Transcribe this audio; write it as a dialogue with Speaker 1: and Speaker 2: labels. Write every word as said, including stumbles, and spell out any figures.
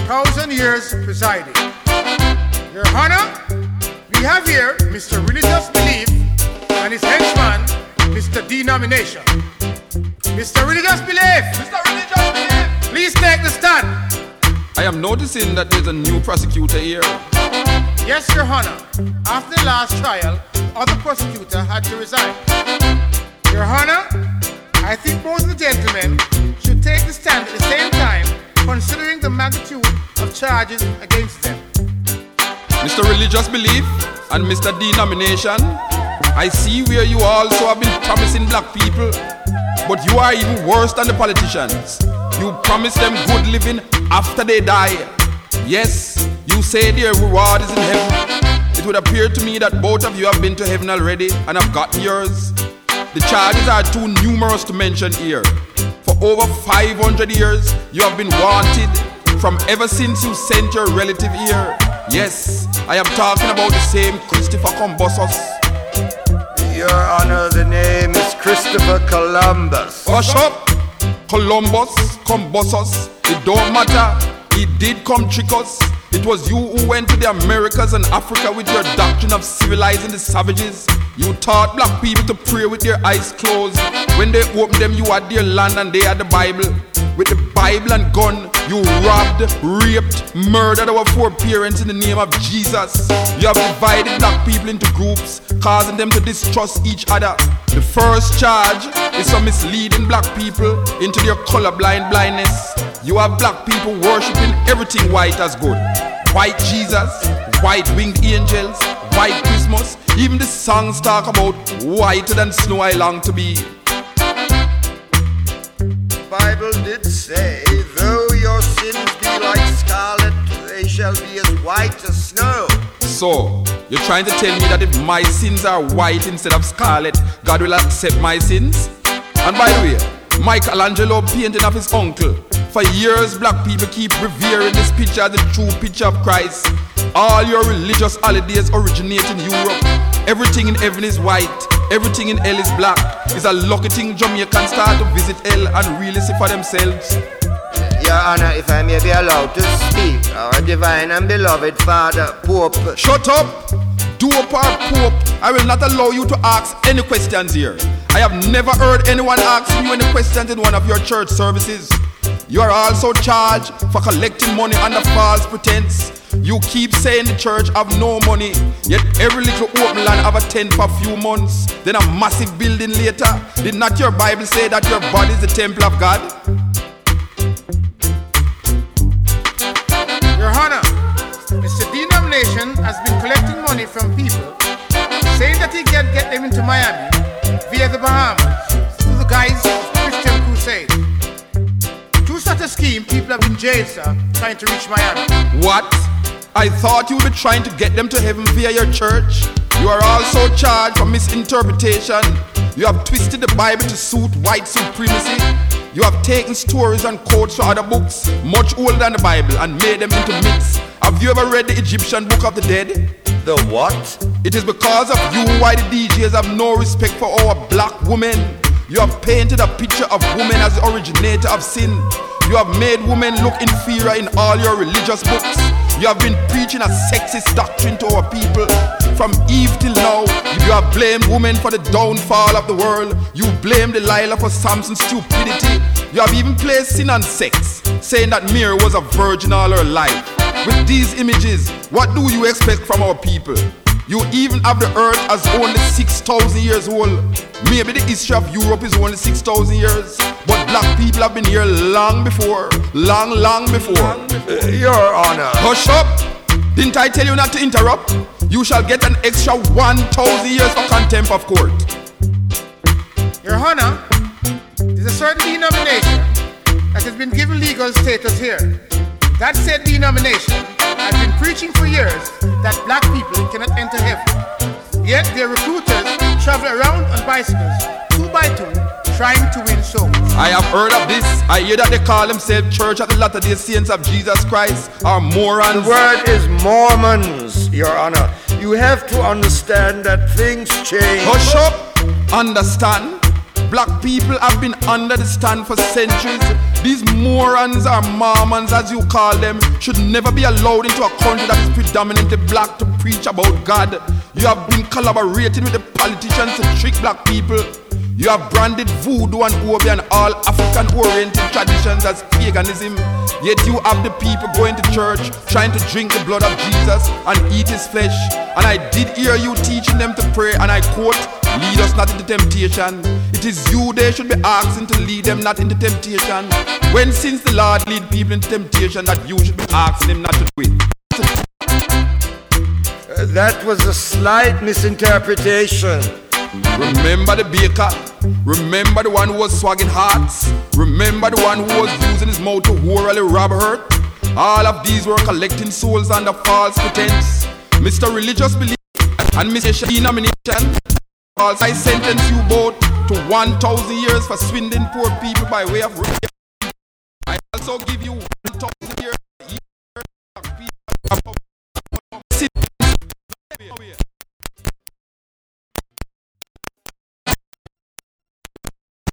Speaker 1: thousand years presiding. Your Honor, we have here Mister Religious Belief and his henchman, Mister Denomination. Mister Religious Belief! Mister Religious Belief! Please take the stand.
Speaker 2: I am noticing that there's a new prosecutor here.
Speaker 1: Yes, Your Honor. After the last trial, other prosecutor had to resign. Your Honor, I think both of the gentlemen should take the stand at the same time, considering the magnitude of charges against them.
Speaker 2: Mister Religious Belief and Mister Denomination, I see where you also have been promising black people, but you are even worse than the politicians. You promise them good living after they die. Yes, you say their reward is in heaven. It would appear to me that both of you have been to heaven already and have gotten yours. The charges are too numerous to mention here. For over five hundred years, you have been wanted from ever since you sent your relative here. Yes, I am talking about the same Christopher Columbus.
Speaker 3: Your Honor, the name is Christopher Columbus.
Speaker 2: Hush up! Columbus, Columbus, it don't matter. He did come trick us. It was you who went to the Americas and Africa with your doctrine of civilizing the savages. You taught black people to pray with their eyes closed. When they opened them, you had their land and they had the Bible. With the Bible and gun, you robbed, raped, murdered our foreparents in the name of Jesus. You have divided black people into groups, causing them to distrust each other. The first charge is for misleading black people into their colorblind blindness. You have black people worshipping everything white as good. White Jesus, white winged angels, white Christmas. Even the songs talk about whiter than snow I long to be.
Speaker 3: Bible did say, though your sins be like scarlet, they shall be as white as snow.
Speaker 2: So, you're trying to tell me that if my sins are white instead of scarlet, God will accept my sins? And by the way, Michelangelo painting of his uncle. For years, black people keep revering this picture as the true picture of Christ. All your religious holidays originate in Europe. Everything in heaven is white. Everything in hell is black. It's a lucky thing Jamaicans start to visit hell and really see for themselves.
Speaker 3: Your Honor, if I may be allowed to speak, our divine and beloved Father, Pope.
Speaker 2: Shut up! Dope or Pope, I will not allow you to ask any questions here. I have never heard anyone asking you any questions in one of your church services. You are also charged for collecting money under false pretense. You keep saying the church have no money, yet every little open land have a tent for a few months, then a massive building later. Did not your Bible say that your body is the temple of God?
Speaker 1: Your Honor, Mister Denomination has been collecting money from people, saying that he can get them into Miami via the Bahamas through the guise of Christian crusade. Through such a scheme, people have been jailed, sir, trying to reach Miami.
Speaker 2: What? I thought you would be trying to get them to heaven via your church. You are also charged for misinterpretation. You have twisted the Bible to suit white supremacy. You have taken stories and quotes from other books, much older than the Bible, and made them into myths. Have you ever read the Egyptian Book of the Dead?
Speaker 3: The what?
Speaker 2: It is because of you why the D Js have no respect for our black women. You have painted a picture of women as the originator of sin. You have made women look inferior in all your religious books. You have been preaching a sexist doctrine to our people. From Eve till now, you have blamed women for the downfall of the world. You blame Delilah for Samson's stupidity. You have even placed sin and sex, saying that Mary was a virgin all her life. With these images, what do you expect from our people? You even have the earth as only six thousand years old. Maybe the history of Europe is only six thousand years, but black people have been here long before. Long, long before.
Speaker 3: Uh, Your Honor.
Speaker 2: Hush up! Didn't I tell you not to interrupt? You shall get an extra one thousand years for contempt of court.
Speaker 1: Your Honor, there's a certain denomination that has been given legal status here. That said denomination has been preaching for years that black people cannot enter heaven. Yet their recruiters travel around on bicycles, two by two, trying to win souls.
Speaker 2: I have heard of this. I hear that they call themselves Church of the Latter-day Saints of Jesus Christ, or morons.
Speaker 3: The word is Mormons, Your Honor. You have to understand that things change.
Speaker 2: Hush up! Understand? Black people have been under the stand for centuries. These morons or Mormons, as you call them, should never be allowed into a country that is predominantly black to preach about God. You have been collaborating with the politicians to trick black people. You have branded voodoo and Obi and all African-oriented traditions as paganism. Yet you have the people going to church, trying to drink the blood of Jesus and eat his flesh. And I did hear you teaching them to pray, and I quote, lead us not into temptation. It is you they should be asking to lead them not into temptation. When since the Lord lead people into temptation, that you should be asking them not to do it.
Speaker 3: Uh, that was a slight misinterpretation.
Speaker 2: Remember the baker. Remember the one who was swagging hearts. Remember the one who was using his mouth to orally rob hurt. All of these were collecting souls under false pretense. Mister Religious Belief and Mister Denomination, I sentence you both to one thousand years for swindling poor people by way of rape. I also give you